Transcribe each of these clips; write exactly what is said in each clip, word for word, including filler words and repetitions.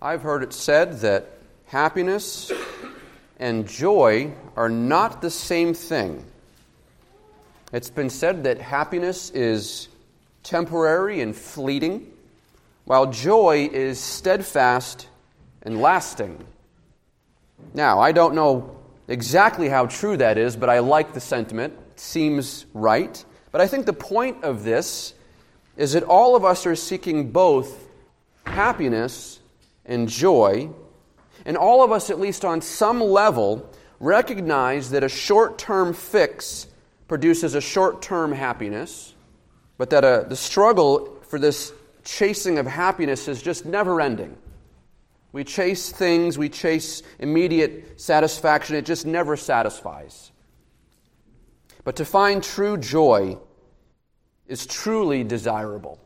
I've heard it said that happiness and joy are not the same thing. It's been said that happiness is temporary and fleeting, while joy is steadfast and lasting. Now, I don't know exactly how true that is, but I like the sentiment. It seems right. But I think the point of this is that all of us are seeking both happiness and joy, and all of us, at least on some level, recognize that a short-term fix produces a short-term happiness, but that a, the struggle for this chasing of happiness is just never-ending. We chase things, we chase immediate satisfaction, it just never satisfies. But to find true joy is truly desirable.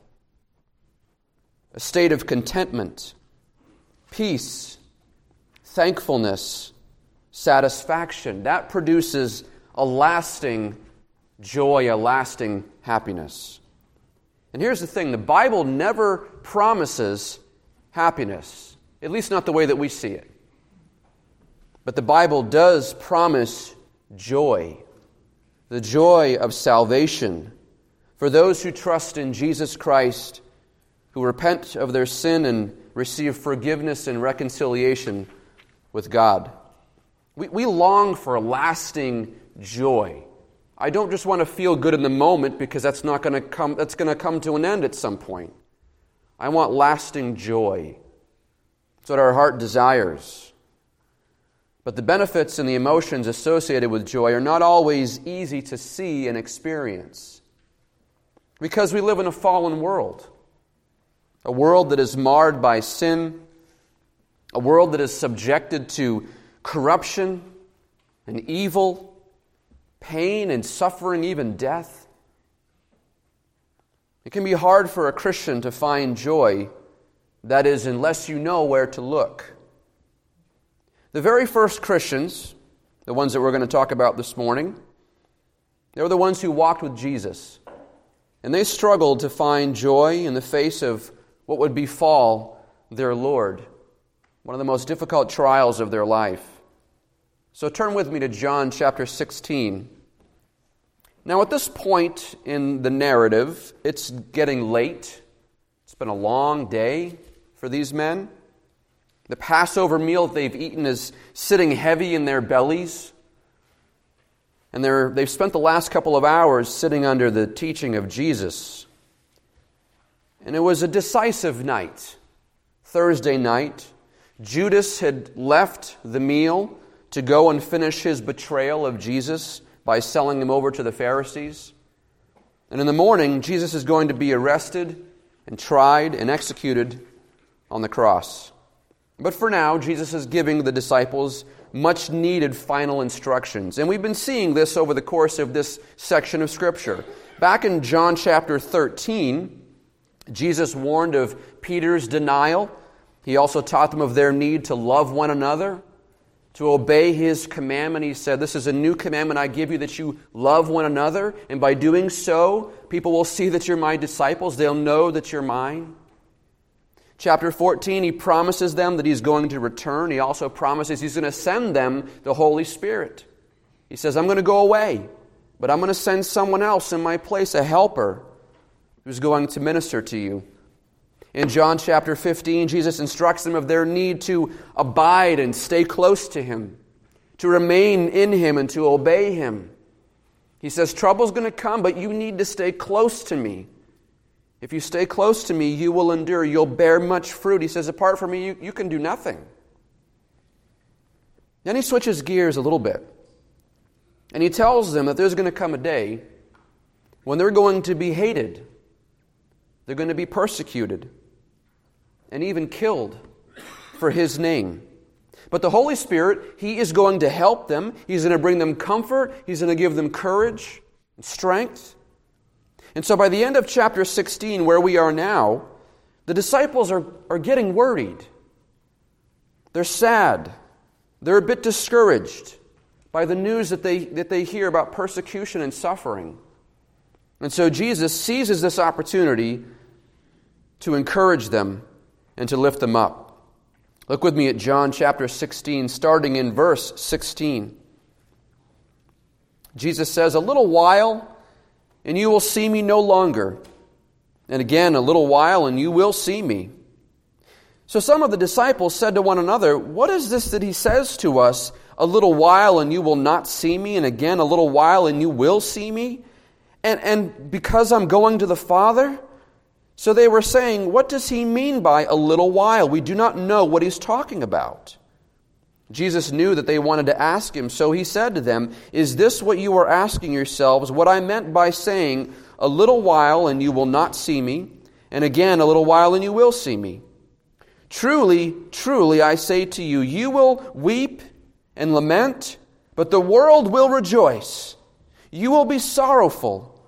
A state of contentment, peace, thankfulness, satisfaction, that produces a lasting joy, a lasting happiness. And here's the thing, the Bible never promises happiness, at least not the way that we see it. But the Bible does promise joy, the joy of salvation for those who trust in Jesus Christ, who repent of their sin and receive forgiveness and reconciliation with God. We, we long for lasting joy. I don't just want to feel good in the moment because that's not going to come, that's going to come to an end at some point. I want lasting joy. That's what our heart desires. But the benefits and the emotions associated with joy are not always easy to see and experience. Because we live in a fallen world. A world that is marred by sin. A world that is subjected to corruption and evil, pain and suffering, even death. It can be hard for a Christian to find joy, that is, unless you know where to look. The very first Christians, the ones that we're going to talk about this morning, they were the ones who walked with Jesus. And they struggled to find joy in the face of what would befall their Lord, one of the most difficult trials of their life. So turn with me to John chapter sixteen. Now at this point in the narrative, it's getting late. It's been a long day for these men. The Passover meal that they've eaten is sitting heavy in their bellies. And they're, they've spent the last couple of hours sitting under the teaching of Jesus. And it was a decisive night, Thursday night. Judas had left the meal to go and finish his betrayal of Jesus by selling him over to the Pharisees. And in the morning, Jesus is going to be arrested and tried and executed on the cross. But for now, Jesus is giving the disciples much needed final instructions. And we've been seeing this over the course of this section of Scripture. Back in John chapter thirteen, Jesus warned of Peter's denial. He also taught them of their need to love one another, to obey His commandment. He said, "This is a new commandment I give you, that you love one another. And by doing so, people will see that you're my disciples. They'll know that you're mine." Chapter fourteen, He promises them that He's going to return. He also promises He's going to send them the Holy Spirit. He says, "I'm going to go away, but I'm going to send someone else in my place, a helper, who's going to minister to you." In John chapter fifteen, Jesus instructs them of their need to abide and stay close to Him, to remain in Him and to obey Him. He says, trouble's going to come, but you need to stay close to me. If you stay close to me, you will endure. You'll bear much fruit. He says, apart from me, you, you can do nothing. Then He switches gears a little bit. And He tells them that there's going to come a day when they're going to be hated. They're going to be persecuted and even killed for His name. But the Holy Spirit, He is going to help them. He's going to bring them comfort. He's going to give them courage and strength. And so by the end of chapter sixteen, where we are now, the disciples are, are getting worried. They're sad. They're a bit discouraged by the news that they, that they hear about persecution and suffering. And so Jesus seizes this opportunity to encourage them and to lift them up. Look with me at John chapter sixteen, starting in verse sixteen. Jesus says, "A little while, and you will see me no longer. And again, a little while, and you will see me." So some of the disciples said to one another, "What is this that he says to us? A little while, and you will not see me, and again, a little while, and you will see me? And, and because I'm going to the Father?" So they were saying, "What does he mean by a little while? We do not know what he's talking about." Jesus knew that they wanted to ask him, so he said to them, "Is this what you are asking yourselves? What I meant by saying, 'A little while and you will not see me, and again a little while and you will see me'? Truly, truly, I say to you, you will weep and lament, but the world will rejoice. You will be sorrowful,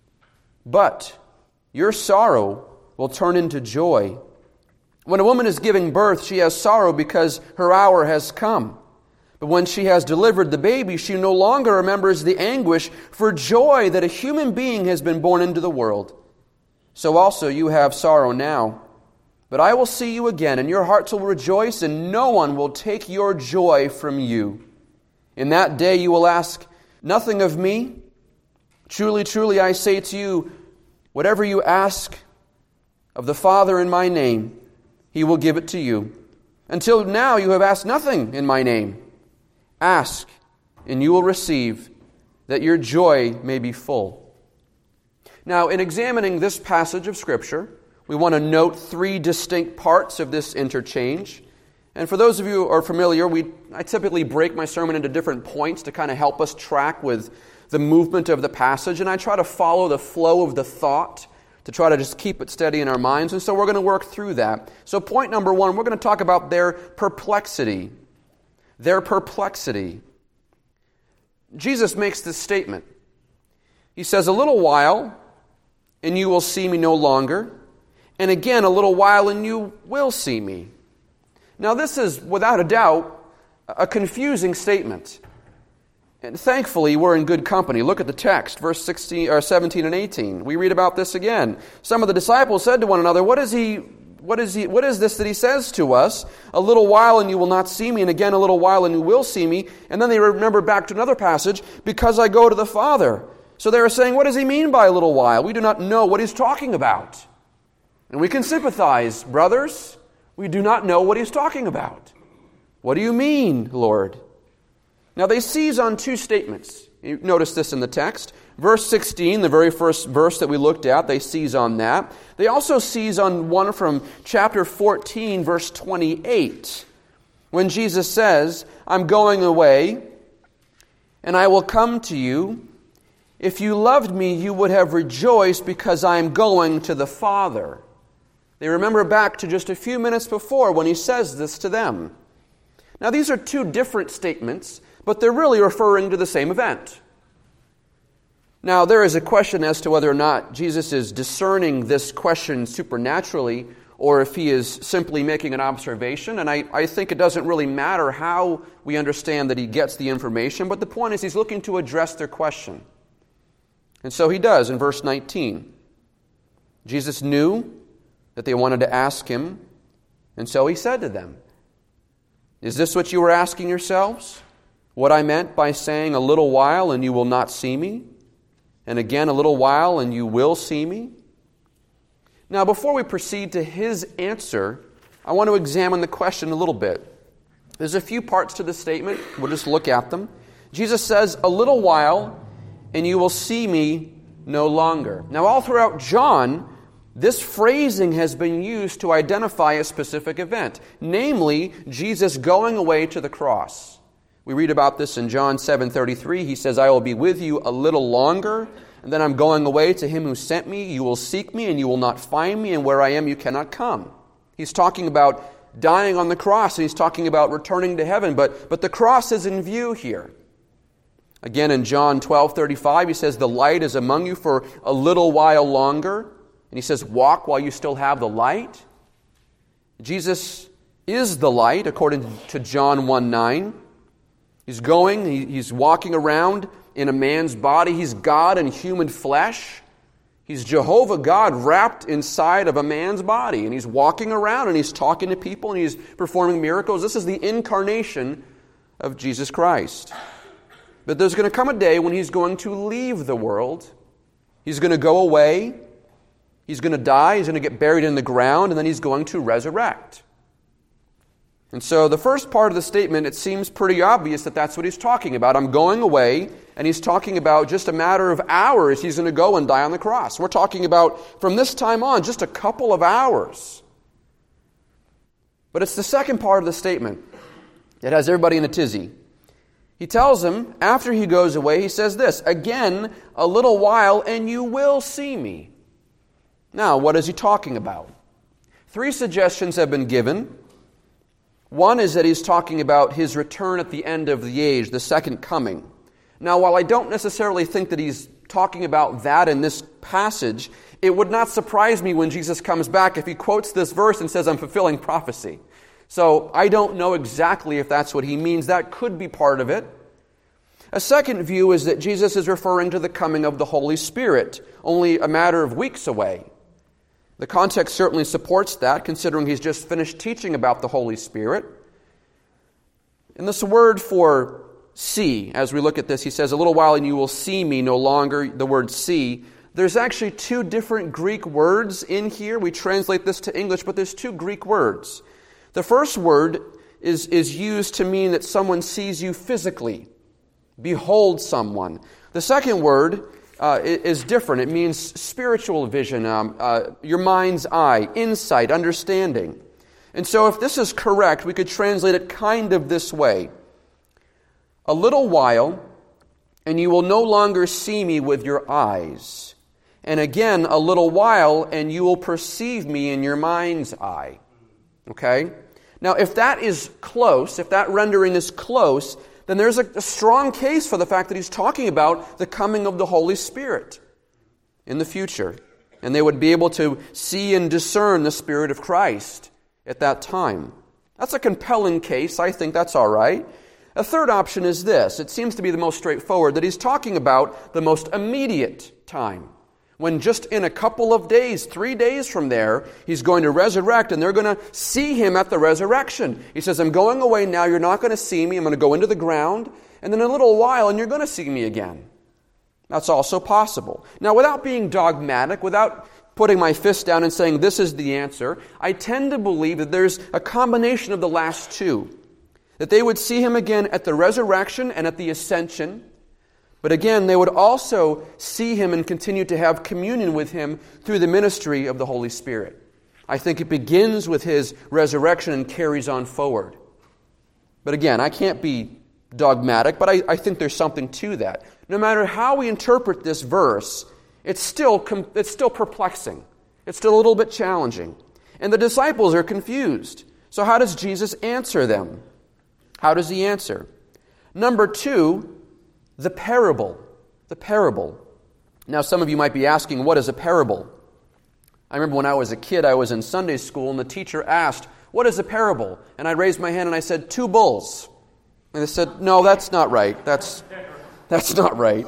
but your sorrow will turn into joy. When a woman is giving birth, she has sorrow because her hour has come. But when she has delivered the baby, she no longer remembers the anguish for joy that a human being has been born into the world. So also you have sorrow now. But I will see you again, and your hearts will rejoice, and no one will take your joy from you. In that day you will ask nothing of me. Truly, truly, I say to you, whatever you ask of the Father in my name, he will give it to you. Until now you have asked nothing in my name. Ask, and you will receive, that your joy may be full." Now, in examining this passage of Scripture, we want to note three distinct parts of this interchange. And for those of you who are familiar, we I typically break my sermon into different points to kind of help us track with the movement of the passage, and I try to follow the flow of the thought to try to just keep it steady in our minds, and so we're going to work through that. So point number one, we're going to talk about their perplexity. Their perplexity. Jesus makes this statement. He says, "A little while, and you will see me no longer, and again a little while, and you will see me." Now this is, without a doubt, a confusing statement. And thankfully, we're in good company. Look at the text, verse sixteen, or seventeen and eighteen. We read about this again. Some of the disciples said to one another, What is he? What is he? What is this that he says to us? A little while and you will not see me, and again a little while and you will see me. And then they remember back to another passage, because I go to the Father. So they are saying, what does he mean by a little while? We do not know what he's talking about. And we can sympathize, brothers. We do not know what he's talking about. What do you mean, Lord? Now they seize on two statements. You notice this in the text. Verse sixteen, the very first verse that we looked at, they seize on that. They also seize on one from chapter fourteen, verse twenty-eight, when Jesus says, "I'm going away, and I will come to you. If you loved me, you would have rejoiced because I am going to the Father." They remember back to just a few minutes before when he says this to them. Now these are two different statements, but they're really referring to the same event. Now, there is a question as to whether or not Jesus is discerning this question supernaturally, or if he is simply making an observation. And I, I think it doesn't really matter how we understand that he gets the information, but the point is he's looking to address their question. And so he does in verse nineteen. Jesus knew that they wanted to ask him, and so he said to them, "Is this what you were asking yourselves? What I meant by saying, 'A little while and you will not see me'? And again, a little while, and you will see me?" Now, before we proceed to his answer, I want to examine the question a little bit. There's a few parts to the statement. We'll just look at them. Jesus says, "A little while, and you will see me no longer." Now, all throughout John, this phrasing has been used to identify a specific event, namely, Jesus going away to the cross. We read about this in John seven thirty-three. He says, "I will be with you a little longer, and then I'm going away to him who sent me. You will seek me, and you will not find me, and where I am you cannot come." He's talking about dying on the cross, and he's talking about returning to heaven, but, but the cross is in view here. Again, in John twelve thirty-five, he says, "The light is among you for a little while longer." And he says, "Walk while you still have the light." Jesus is the light, according to John one nine. He's going, he, he's walking around in a man's body. He's God in human flesh. He's Jehovah God wrapped inside of a man's body, and he's walking around and he's talking to people and he's performing miracles. This is the incarnation of Jesus Christ. But there's going to come a day when he's going to leave the world. He's going to go away. He's going to die. He's going to get buried in the ground, and then he's going to resurrect. And so the first part of the statement, it seems pretty obvious that that's what he's talking about. I'm going away, and he's talking about just a matter of hours he's going to go and die on the cross. We're talking about, from this time on, just a couple of hours. But it's the second part of the statement that has everybody in a tizzy. He tells them, after he goes away, he says this, again, a little while, and you will see me. Now, what is he talking about? Three suggestions have been given. One is that he's talking about his return at the end of the age, the second coming. Now, while I don't necessarily think that he's talking about that in this passage, it would not surprise me when Jesus comes back if he quotes this verse and says, I'm fulfilling prophecy. So I don't know exactly if that's what he means. That could be part of it. A second view is that Jesus is referring to the coming of the Holy Spirit, only a matter of weeks away. The context certainly supports that, considering he's just finished teaching about the Holy Spirit. And this word for see, as we look at this, he says, a little while and you will see me, no longer the word see. There's actually two different Greek words in here. We translate this to English, but there's two Greek words. The first word is, is used to mean that someone sees you physically. Behold someone. The second word Uh, is different. It means spiritual vision, um, uh, your mind's eye, insight, understanding. And so if this is correct, we could translate it kind of this way. A little while, and you will no longer see me with your eyes. And again, a little while, and you will perceive me in your mind's eye. Okay? Now, if that is close, if that rendering is close, then there's a, a strong case for the fact that he's talking about the coming of the Holy Spirit in the future. And they would be able to see and discern the Spirit of Christ at that time. That's a compelling case. I think that's all right. A third option is this. It seems to be the most straightforward, that he's talking about the most immediate time. When just in a couple of days, three days from there, he's going to resurrect and they're going to see him at the resurrection. He says, I'm going away now, you're not going to see me, I'm going to go into the ground, and then in a little while and you're going to see me again. That's also possible. Now, without being dogmatic, without putting my fist down and saying this is the answer, I tend to believe that there's a combination of the last two. That they would see him again at the resurrection and at the ascension. But again, they would also see him and continue to have communion with him through the ministry of the Holy Spirit. I think it begins with his resurrection and carries on forward. But again, I can't be dogmatic, but I, I think there's something to that. No matter how we interpret this verse, it's still, it's still perplexing. It's still a little bit challenging. And the disciples are confused. So how does Jesus answer them? How does he answer? Number two, the parable. The parable. Now, some of you might be asking, what is a parable? I remember when I was a kid, I was in Sunday school, and the teacher asked, what is a parable? And I raised my hand and I said, two bulls. And they said, no, that's not right. That's, that's not right.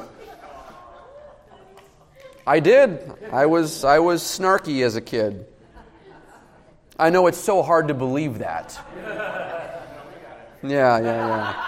I did. I was, I was snarky as a kid. I know it's so hard to believe that. Yeah, yeah, yeah.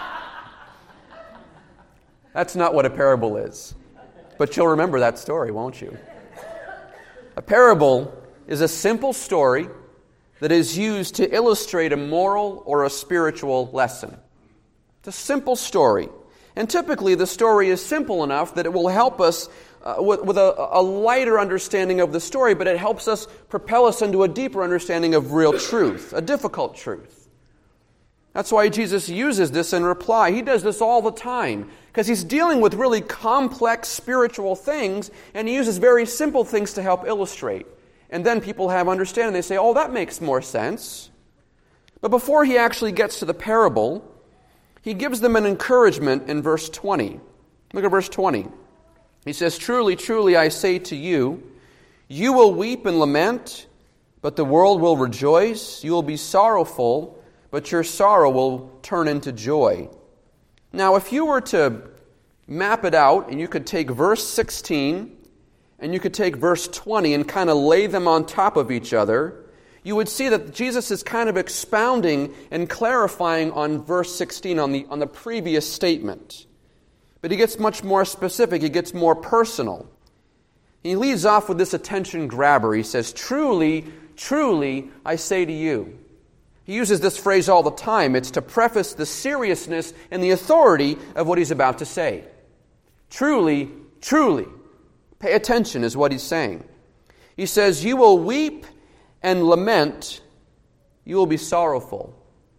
That's not what a parable is. But you'll remember that story, won't you? A parable is a simple story that is used to illustrate a moral or a spiritual lesson. It's a simple story. And typically the story is simple enough that it will help us uh, with, with a, a lighter understanding of the story, but it helps us propel us into a deeper understanding of real truth, a difficult truth. That's why Jesus uses this in reply. He does this all the time because he's dealing with really complex spiritual things, and he uses very simple things to help illustrate. And then people have understanding. They say, oh, that makes more sense. But before he actually gets to the parable, he gives them an encouragement in verse twenty. Look at verse twenty. He says, truly, truly, I say to you, you will weep and lament, but the world will rejoice. You will be sorrowful, but your sorrow will turn into joy. Now, if you were to map it out, and you could take verse sixteen and you could take verse twenty and kind of lay them on top of each other, you would see that Jesus is kind of expounding and clarifying on verse sixteen, on the, on the previous statement. But he gets much more specific. He gets more personal. He leads off with this attention grabber. He says, "Truly, truly, I say to you." He uses this phrase all the time. It's to preface the seriousness and the authority of what he's about to say. Truly, truly. Pay attention is what he's saying. He says, "You will weep and lament, you will be sorrowful."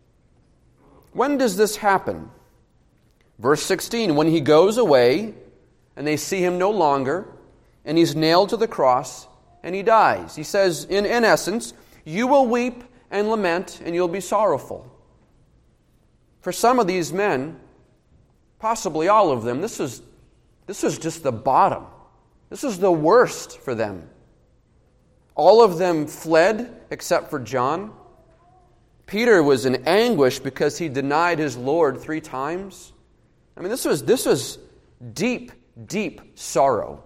When does this happen? Verse sixteen, when he goes away and they see him no longer, and he's nailed to the cross and he dies. He says, in, in essence, you will weep and lament and you'll be sorrowful. For some of these men, possibly all of them, this is, this is just the bottom. This is the worst for them. All of them fled except for John. Peter was in anguish because he denied his Lord three times. I mean, this was, this was deep, deep sorrow.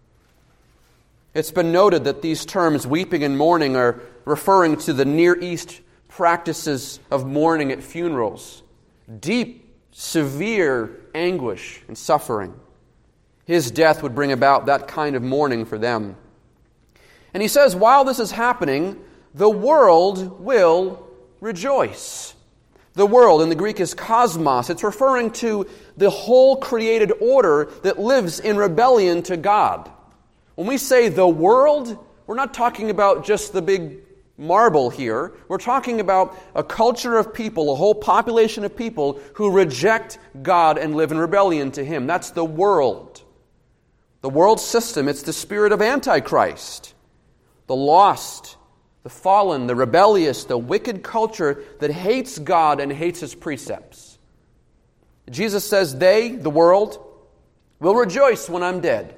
It's been noted that these terms, weeping and mourning, are referring to the Near East practices of mourning at funerals. Deep, severe anguish and suffering. His death would bring about that kind of mourning for them. And he says, while this is happening, the world will rejoice. The world in the Greek is cosmos. It's referring to the whole created order that lives in rebellion to God. When we say the world, we're not talking about just the big marble here. We're talking about a culture of people, a whole population of people who reject God and live in rebellion to Him. That's the world. The world system, it's the spirit of Antichrist. The lost, the fallen, the rebellious, the wicked culture that hates God and hates His precepts. Jesus says they, the world, will rejoice when I'm dead.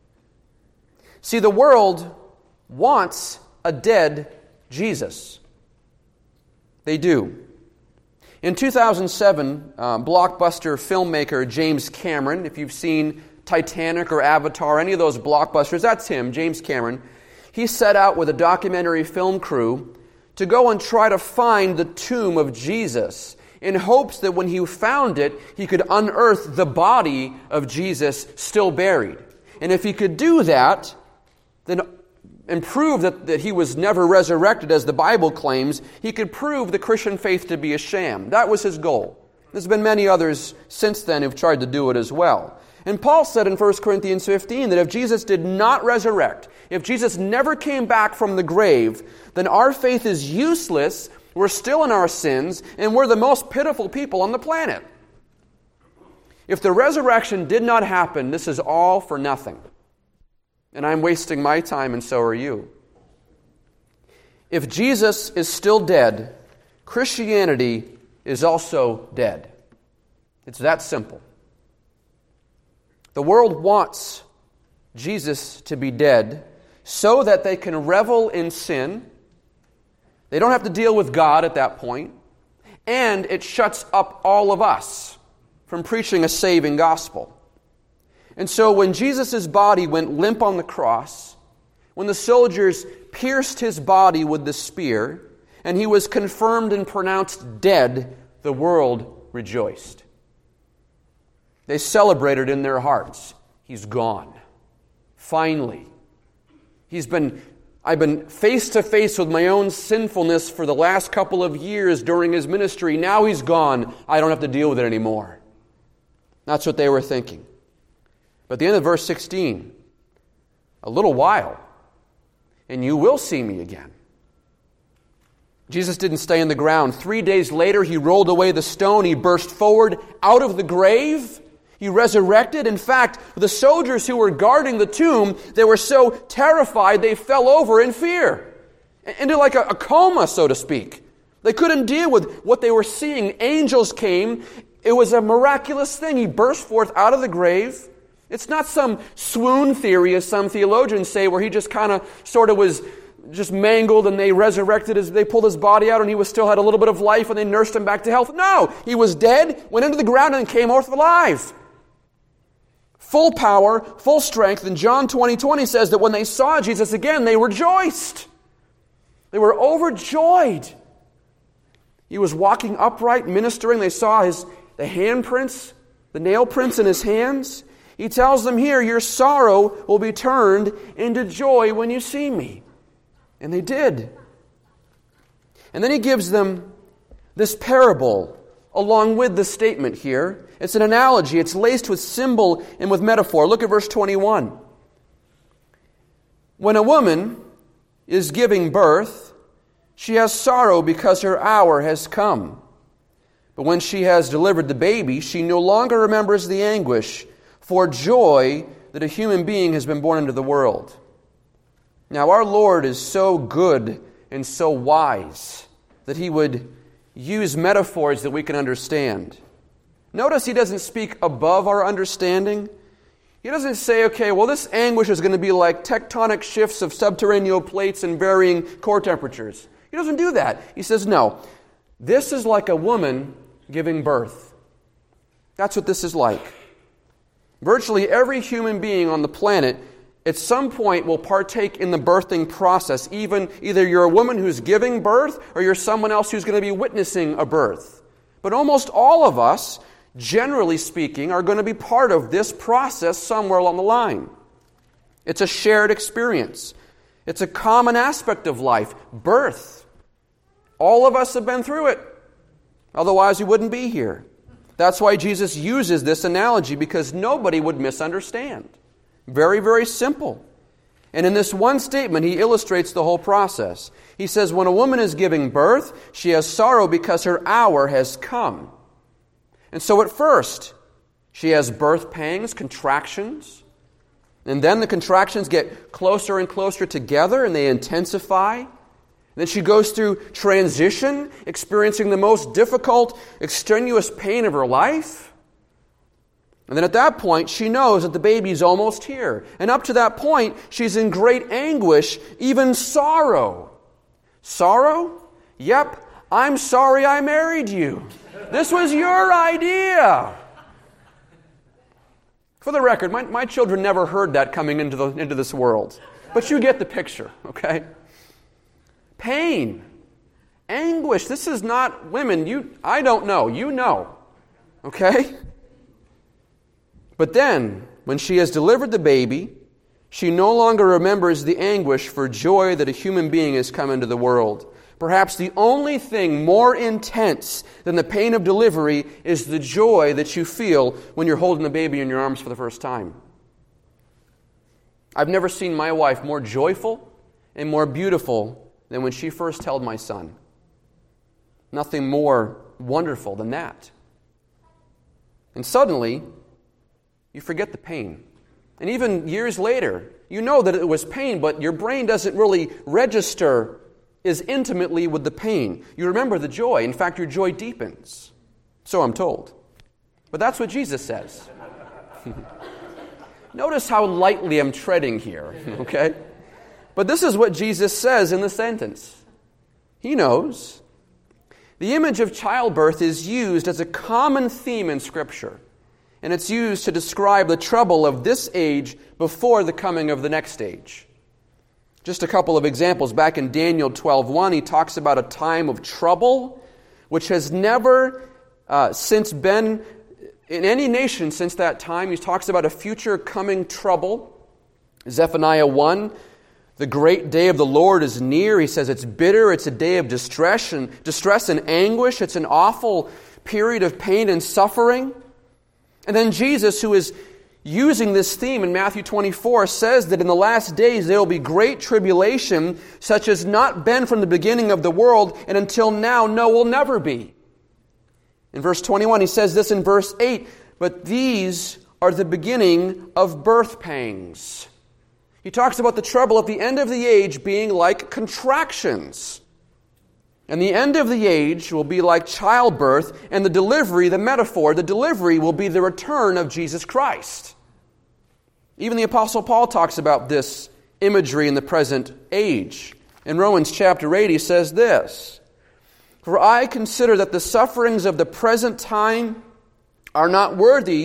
See, the world wants a dead Jesus. They do. In two thousand seven, uh, blockbuster filmmaker James Cameron, if you've seen Titanic or Avatar, any of those blockbusters, that's him, James Cameron. He set out with a documentary film crew to go and try to find the tomb of Jesus in hopes that when he found it, he could unearth the body of Jesus still buried. And if he could do that, then and prove that, that he was never resurrected as the Bible claims, he could prove the Christian faith to be a sham. That was his goal. There's been many others since then who've tried to do it as well. And Paul said in First Corinthians fifteen that if Jesus did not resurrect, if Jesus never came back from the grave, then our faith is useless, we're still in our sins, and we're the most pitiful people on the planet. If the resurrection did not happen, this is all for nothing. And I'm wasting my time, and so are you. If Jesus is still dead, Christianity is also dead. It's that simple. The world wants Jesus to be dead so that they can revel in sin. They don't have to deal with God at that point. And it shuts up all of us from preaching a saving gospel. And so when Jesus' body went limp on the cross, when the soldiers pierced his body with the spear, and he was confirmed and pronounced dead, the world rejoiced. They celebrated in their hearts. He's gone. Finally. He's been, I've been face to face with my own sinfulness for the last couple of years during his ministry. Now he's gone. I don't have to deal with it anymore. That's what they were thinking. But at the end of verse sixteen, a little while, and you will see me again. Jesus didn't stay in the ground. Three days later, he rolled away the stone. He burst forward out of the grave. He resurrected. In fact, the soldiers who were guarding the tomb, they were so terrified they fell over in fear. Into like a, a coma, so to speak. They couldn't deal with what they were seeing. Angels came. It was a miraculous thing. He burst forth out of the grave. It's not some swoon theory, as some theologians say, where he just kind of sort of was just mangled and they resurrected his, they pulled his body out and he was still had a little bit of life and they nursed him back to health. No, he was dead, went into the ground and came forth alive. full power, full strength. And John twenty twenty says that when they saw Jesus again, they rejoiced. They were overjoyed. He was walking upright, ministering. They saw his the handprints, the nail prints in his hands. He tells them here, your sorrow will be turned into joy when you see me. And they did. And then he gives them this parable along with the statement here. It's an analogy. It's laced with symbol and with metaphor. Look at verse twenty-one. When a woman is giving birth, she has sorrow because her hour has come. But when she has delivered the baby, she no longer remembers the anguish for joy that a human being has been born into the world. Now, our Lord is so good and so wise that He would use metaphors that we can understand. Notice He doesn't speak above our understanding. He doesn't say, okay, well, this anguish is going to be like tectonic shifts of subterranean plates and varying core temperatures. He doesn't do that. He says, no, this is like a woman giving birth. That's what this is like. Virtually every human being on the planet at some point will partake in the birthing process. Even either you're a woman who's giving birth or you're someone else who's going to be witnessing a birth. But almost all of us, generally speaking, are going to be part of this process somewhere along the line. It's a shared experience. It's a common aspect of life, birth. All of us have been through it. Otherwise, we wouldn't be here. That's why Jesus uses this analogy, because nobody would misunderstand. Very, very simple. And in this one statement, he illustrates the whole process. He says, when a woman is giving birth, she has sorrow because her hour has come. And so at first, she has birth pangs, contractions. And then the contractions get closer and closer together and they intensify. Then she goes through transition, experiencing the most difficult, extenuous pain of her life. And then at that point, she knows that the baby's almost here. And up to that point, she's in great anguish, even sorrow. Sorrow? Yep, I'm sorry I married you. This was your idea. For the record, my, my children never heard that coming into the into this world. But you get the picture, okay? Pain, anguish. This is not women. You, I don't know. You know. Okay? But then, when she has delivered the baby, she no longer remembers the anguish for joy that a human being has come into the world. Perhaps the only thing more intense than the pain of delivery is the joy that you feel when you're holding the baby in your arms for the first time. I've never seen my wife more joyful and more beautiful than when she first held my son. Nothing more wonderful than that. And suddenly, you forget the pain. And even years later, you know that it was pain, but your brain doesn't really register as intimately with the pain. You remember the joy. In fact, your joy deepens. So I'm told. But that's what Jesus says. Notice how lightly I'm treading here, okay? But this is what Jesus says in the sentence. He knows. The image of childbirth is used as a common theme in Scripture. And it's used to describe the trouble of this age before the coming of the next age. Just a couple of examples. Back in Daniel twelve one, he talks about a time of trouble, which has never uh, since been in any nation since that time. He talks about a future coming trouble. Zephaniah one, the great day of the Lord is near. He says it's bitter. It's a day of distress and, distress and anguish. It's an awful period of pain and suffering. And then Jesus, who is using this theme in Matthew twenty-four, says that in the last days there will be great tribulation, such as not been from the beginning of the world, and until now, no, will never be. In verse twenty-one, he says this in verse eight, but these are the beginning of birth pangs. He talks about the trouble at the end of the age being like contractions. And the end of the age will be like childbirth, and the delivery, the metaphor, the delivery will be the return of Jesus Christ. Even the Apostle Paul talks about this imagery in the present age. In Romans chapter eight, he says this, for I consider that the sufferings of the present time are not worthy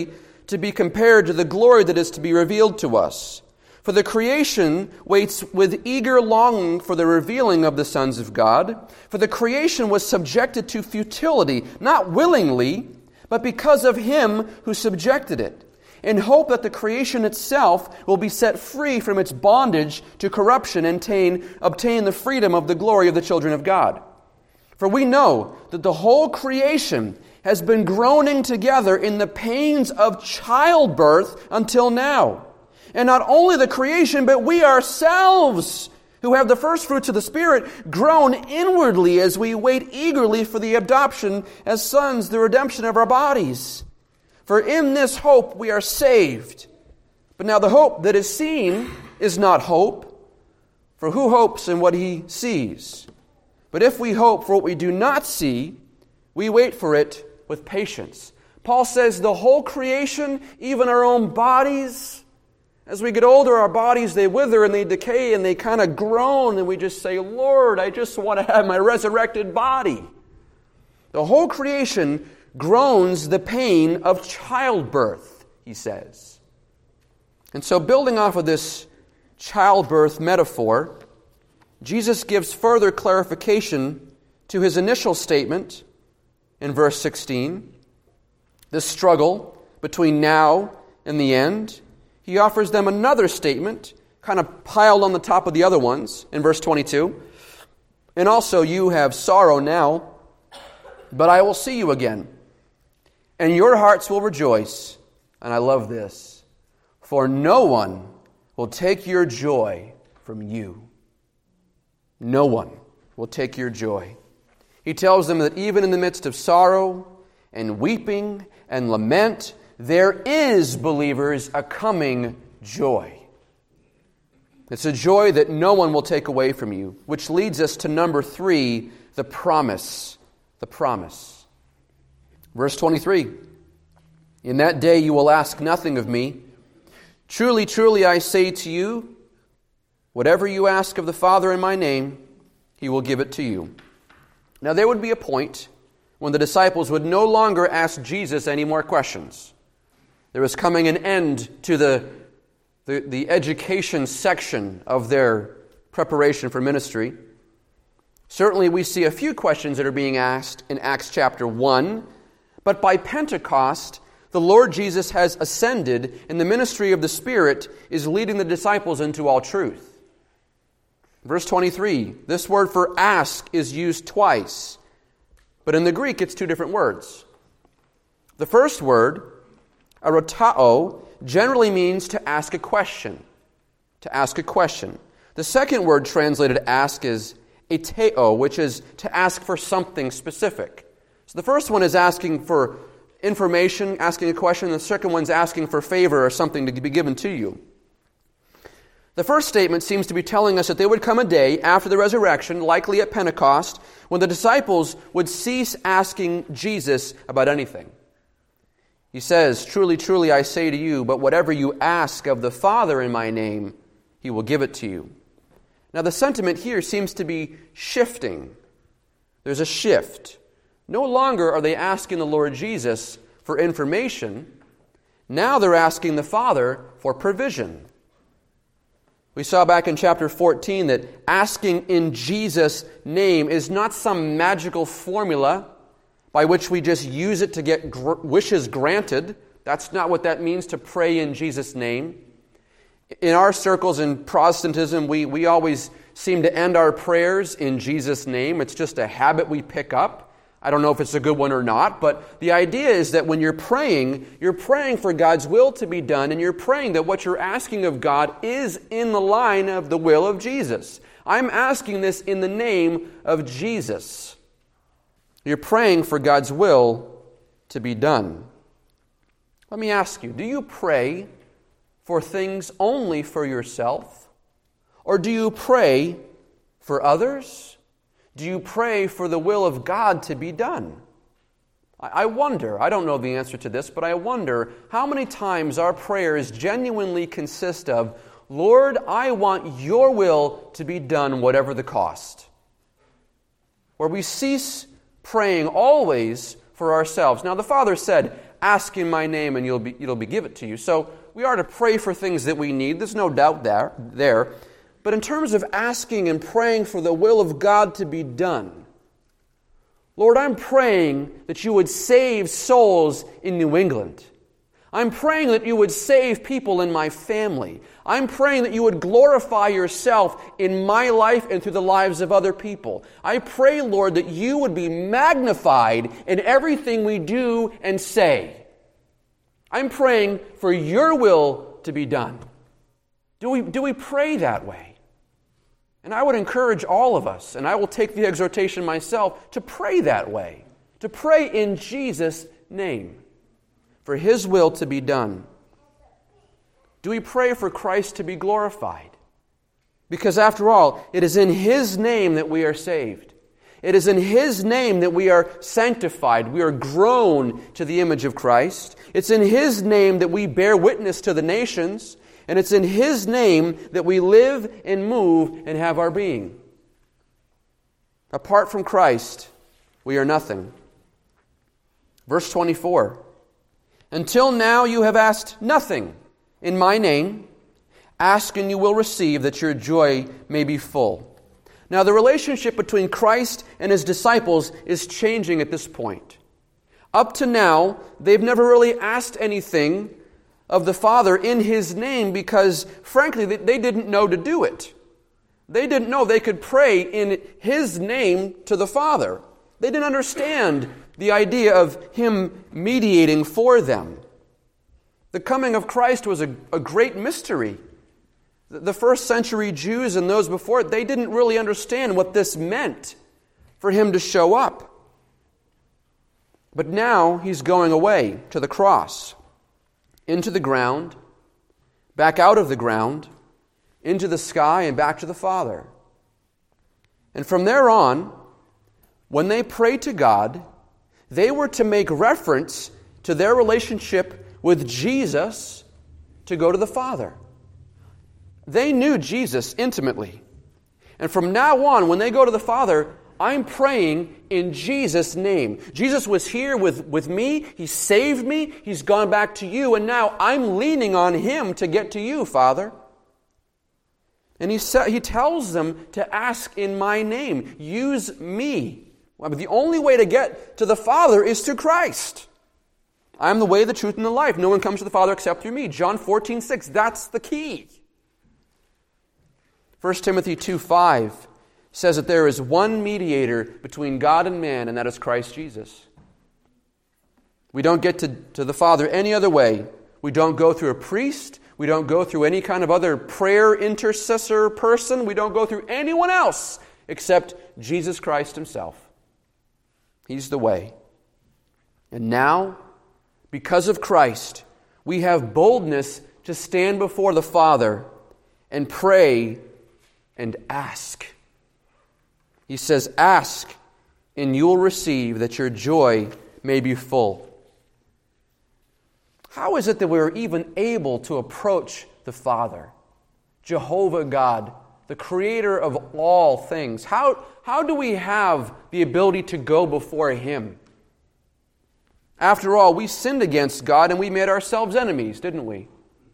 to be compared to the glory that is to be revealed to us. For the creation waits with eager longing for the revealing of the sons of God. For the creation was subjected to futility, not willingly, but because of him who subjected it, in hope that the creation itself will be set free from its bondage to corruption and obtain, obtain the freedom of the glory of the children of God. For we know that the whole creation has been groaning together in the pains of childbirth until now. And not only the creation, but we ourselves, who have the first fruits of the Spirit, groan inwardly as we wait eagerly for the adoption as sons, the redemption of our bodies. For in this hope we are saved. But now the hope that is seen is not hope, for who hopes in what he sees? But if we hope for what we do not see, we wait for it with patience. Paul says the whole creation, even our own bodies, as we get older, our bodies, they wither and they decay and they kind of groan, and we just say, Lord, I just want to have my resurrected body. The whole creation groans the pain of childbirth, he says. And so building off of this childbirth metaphor, Jesus gives further clarification to his initial statement in verse sixteen. This struggle between now and the end. He offers them another statement, kind of piled on the top of the other ones, in verse twenty-two. And also you have sorrow now, but I will see you again, and your hearts will rejoice. And I love this. For no one will take your joy from you. No one will take your joy. He tells them that even in the midst of sorrow and weeping and lament, there is, believers, a coming joy. It's a joy that no one will take away from you, which leads us to number three, the promise. The promise. Verse twenty-three. In that day you will ask nothing of me. Truly, truly, I say to you, whatever you ask of the Father in my name, he will give it to you. Now there would be a point when the disciples would no longer ask Jesus any more questions. There was coming an end to the, the, the education section of their preparation for ministry. Certainly we see a few questions that are being asked in Acts chapter one, but by Pentecost, the Lord Jesus has ascended, and the ministry of the Spirit is leading the disciples into all truth. Verse twenty-three, this word for ask is used twice, but in the Greek it's two different words. The first word, erotao, generally means to ask a question. To ask a question. The second word translated ask is eteo, which is to ask for something specific. So the first one is asking for information, asking a question. The second one's asking for favor or something to be given to you. The first statement seems to be telling us that there would come a day after the resurrection, likely at Pentecost, when the disciples would cease asking Jesus about anything. He says, truly, truly, I say to you, but whatever you ask of the Father in my name, he will give it to you. Now the sentiment here seems to be shifting. There's a shift. No longer are they asking the Lord Jesus for information. Now they're asking the Father for provision. We saw back in chapter fourteen that asking in Jesus' name is not some magical formula by which we just use it to get gr- wishes granted. That's not what that means to pray in Jesus' name. In our circles in Protestantism, we, we always seem to end our prayers in Jesus' name. It's just a habit we pick up. I don't know if it's a good one or not, but the idea is that when you're praying, you're praying for God's will to be done, and you're praying that what you're asking of God is in the line of the will of Jesus. I'm asking this in the name of Jesus. You're praying for God's will to be done. Let me ask you, do you pray for things only for yourself? Or do you pray for others? Do you pray for the will of God to be done? I wonder, I don't know the answer to this, but I wonder how many times our prayers genuinely consist of, Lord, I want your will to be done whatever the cost. Where we cease praying always for ourselves. Now the Father said, ask in my name and you'll be, it'll be given to you. So we are to pray for things that we need. There's no doubt there, there. But in terms of asking and praying for the will of God to be done, Lord, I'm praying that you would save souls in New England. I'm praying that you would save people in my family. I'm praying that you would glorify yourself in my life and through the lives of other people. I pray, Lord, that you would be magnified in everything we do and say. I'm praying for your will to be done. Do we, do we pray that way? And I would encourage all of us, and I will take the exhortation myself, to pray that way. To pray in Jesus' name, for His will to be done. Do we pray for Christ to be glorified? Because after all, it is in His name that we are saved. It is in His name that we are sanctified. We are grown to the image of Christ. It's in His name that we bear witness to the nations. And it's in His name that we live and move and have our being. Apart from Christ, we are nothing. Verse twenty-four. Until now you have asked nothing in my name. Ask and you will receive, that your joy may be full. Now the relationship between Christ and His disciples is changing at this point. Up to now, they've never really asked anything of the Father in His name because, frankly, they didn't know to do it. They didn't know they could pray in His name to the Father. They didn't understand the idea of Him mediating for them. The coming of Christ was a, a great mystery. The first century Jews and those before it, they didn't really understand what this meant for Him to show up. But now He's going away to the cross, into the ground, back out of the ground, into the sky, and back to the Father. And from there on, when they prayed to God, they were to make reference to their relationship with Jesus to go to the Father. They knew Jesus intimately. And from now on, when they go to the Father, I'm praying in Jesus' name. Jesus was here with, with me. He saved me. He's gone back to you. And now I'm leaning on Him to get to you, Father. And he, sa- he tells them to ask in my name. Use me. Well, but the only way to get to the Father is through Christ. I am the way, the truth, and the life. No one comes to the Father except through me. John fourteen six. That's the key. First Timothy two five says that there is one mediator between God and man, and that is Christ Jesus. We don't get to, to the Father any other way. We don't go through a priest. We don't go through any kind of other prayer intercessor person. We don't go through anyone else except Jesus Christ Himself. He's the way. And now, because of Christ, we have boldness to stand before the Father and pray and ask. He says, ask and you will receive, that your joy may be full. How is it that we're even able to approach the Father, Jehovah God, the creator of all things? How, how do we have the ability to go before Him? After all, we sinned against God and we made ourselves enemies, didn't we?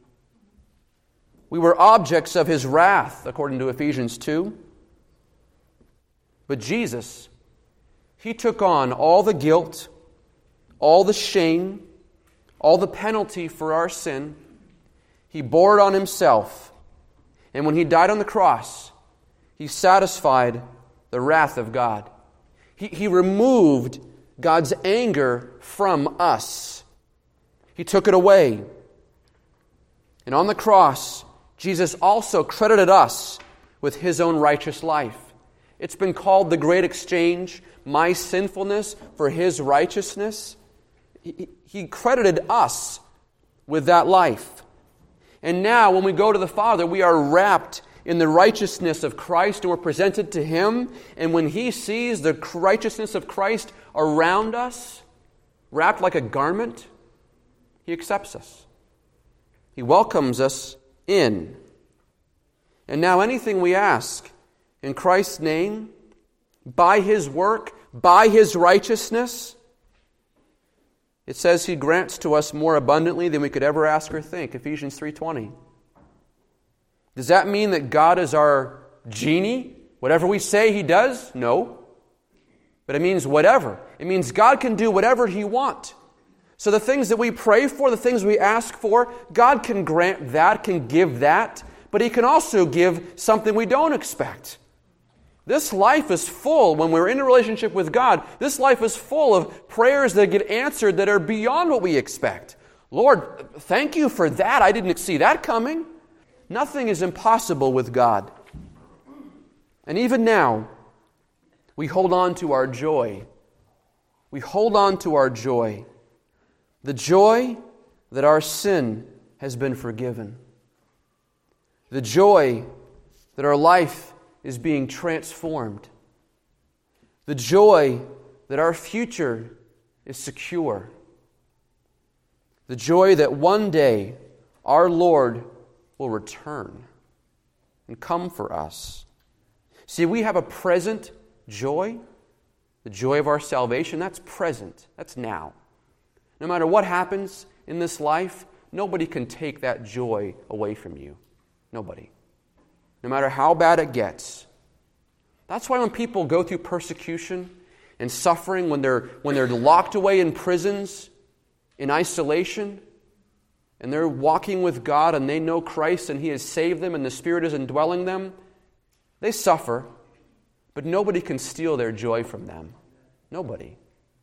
We were objects of His wrath, according to Ephesians two. But Jesus, He took on all the guilt, all the shame, all the penalty for our sin. He bore it on Himself. And when He died on the cross, He satisfied the wrath of God. He, he removed God's anger from us. He took it away. And on the cross, Jesus also credited us with His own righteous life. It's been called the great exchange, my sinfulness for His righteousness. He, he credited us with that life. And now when we go to the Father, we are wrapped in the righteousness of Christ, and we're presented to Him. And when He sees the righteousness of Christ around us, wrapped like a garment, He accepts us. He welcomes us in. And now anything we ask in Christ's name, by His work, by His righteousness, It says He grants to us more abundantly than we could ever ask or think, Ephesians three twenty. Does that mean that God is our genie? Whatever we say, He does? No. But it means whatever. It means God can do whatever He wants. So the things that we pray for, the things we ask for, God can grant that, can give that, but He can also give something we don't expect. This life is full, when we're in a relationship with God, this life is full of prayers that get answered that are beyond what we expect. Lord, thank You for that. I didn't see that coming. Nothing is impossible with God. And even now, we hold on to our joy. We hold on to our joy. The joy that our sin has been forgiven. The joy that our life is being transformed. The joy that our future is secure. The joy that one day our Lord will return and come for us. See, we have a present joy. The joy of our salvation, that's present. That's now. No matter what happens in this life, nobody can take that joy away from you. Nobody. No matter how bad it gets. That's why when people go through persecution and suffering, when they're, when they're locked away in prisons, in isolation, and they're walking with God and they know Christ and He has saved them and the Spirit is indwelling them, they suffer, but nobody can steal their joy from them. Nobody.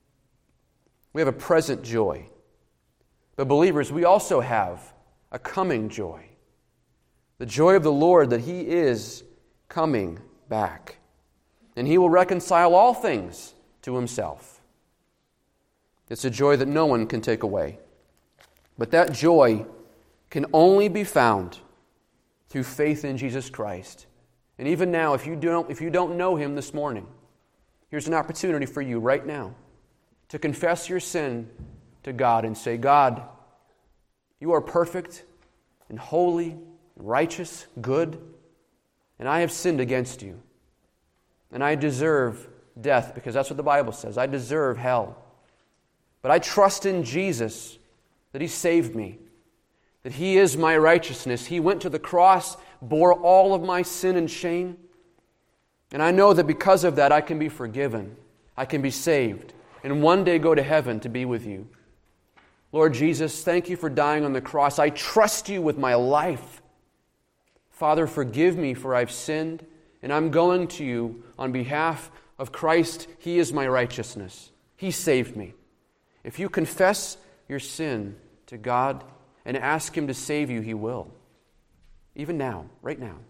We have a present joy. But believers, we also have a coming joy. The joy of the Lord that He is coming back. And He will reconcile all things to Himself. It's a joy that no one can take away. But that joy can only be found through faith in Jesus Christ. And even now, if you don't, if you don't know Him this morning, here's an opportunity for you right now to confess your sin to God and say, God, You are perfect and holy and righteous, good, and I have sinned against You. And I deserve death, because that's what the Bible says. I deserve hell. But I trust in Jesus that He saved me, that He is my righteousness. He went to the cross, bore all of my sin and shame, and I know that because of that I can be forgiven, I can be saved, and one day go to heaven to be with You. Lord Jesus, thank You for dying on the cross. I trust You with my life. Father, forgive me for I've sinned, and I'm going to You on behalf of Christ. He is my righteousness. He saved me. If you confess your sin to God and ask Him to save you, He will. Even now, right now.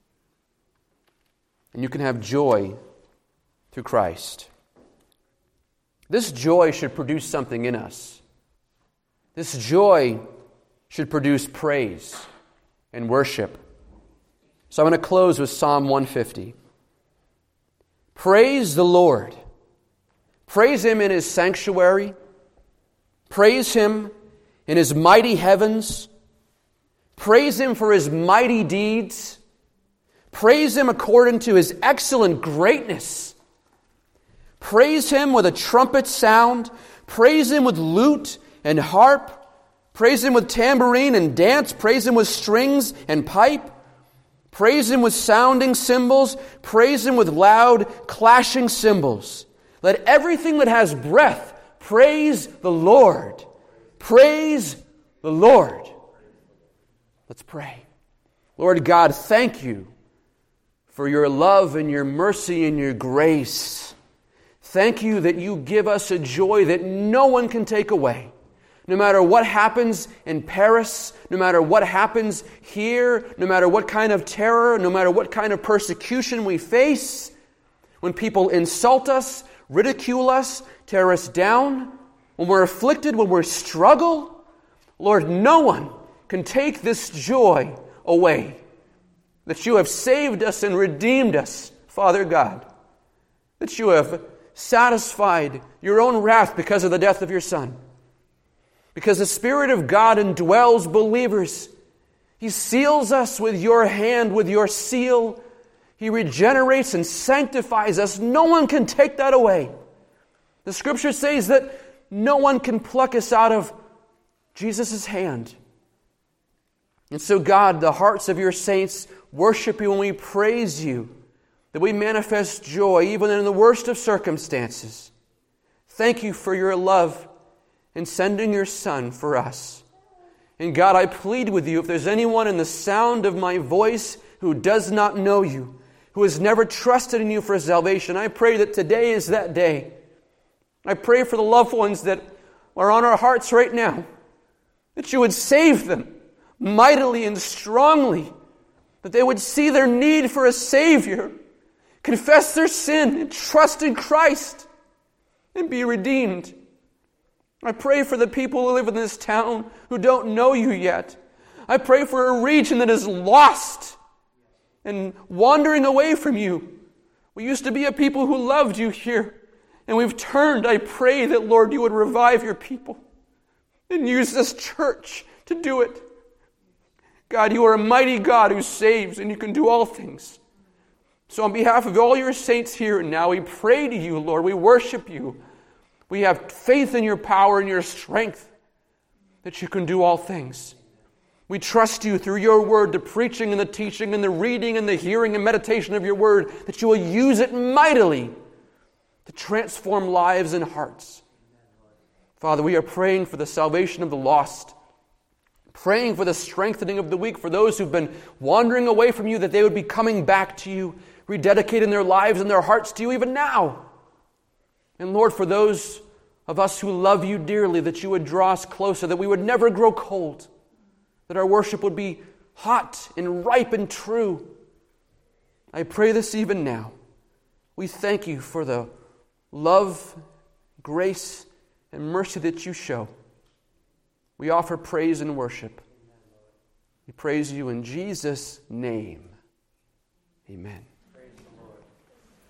And you can have joy through Christ. This joy should produce something in us. This joy should produce praise and worship. So I'm going to close with Psalm one fifty. Praise the Lord. Praise Him in His sanctuary. Praise Him in His mighty heavens. Praise Him for His mighty deeds. Praise Him according to His excellent greatness. Praise Him with a trumpet sound. Praise Him with lute and harp. Praise Him with tambourine and dance. Praise Him with strings and pipe. Praise Him with sounding cymbals. Praise Him with loud clashing cymbals. Let everything that has breath praise the Lord. Praise the Lord. Let's pray. Lord God, thank You for Your love and Your mercy and Your grace. Thank You that You give us a joy that no one can take away. No matter what happens in Paris, no matter what happens here, no matter what kind of terror, no matter what kind of persecution we face, when people insult us, ridicule us, tear us down, when we're afflicted, when we struggle, Lord, no one can take this joy away. That You have saved us and redeemed us, Father God. That You have satisfied Your own wrath because of the death of Your Son. Because the Spirit of God indwells believers. He seals us with Your hand, with Your seal. He regenerates and sanctifies us. No one can take that away. The Scripture says that no one can pluck us out of Jesus' hand. And so, God, the hearts of your saints worship you and we praise you, that we manifest joy even in the worst of circumstances. Thank you for your love in sending your Son for us. And God, I plead with you, if there's anyone in the sound of my voice who does not know you, who has never trusted in you for salvation, I pray that today is that day. I pray for the loved ones that are on our hearts right now, that you would save them mightily and strongly, that they would see their need for a Savior, confess their sin, and trust in Christ, and be redeemed. I pray for the people who live in this town who don't know you yet. I pray for a region that is lost and wandering away from you. We used to be a people who loved you here, and we've turned. I pray that, Lord, you would revive your people and use this church to do it. God, you are a mighty God who saves, and you can do all things. So on behalf of all your saints here and now, we pray to you, Lord. We worship you. We have faith in your power and your strength that you can do all things. We trust you through your word, the preaching and the teaching and the reading and the hearing and meditation of your word, that you will use it mightily to transform lives and hearts. Father, we are praying for the salvation of the lost, praying for the strengthening of the weak, for those who've been wandering away from you, that they would be coming back to you, rededicating their lives and their hearts to you even now. And Lord, for those of us who love you dearly, that you would draw us closer, that we would never grow cold, that our worship would be hot and ripe and true. I pray this even now. We thank you for the love, grace, and mercy that you show. We offer praise and worship. We praise you in Jesus' name. Amen.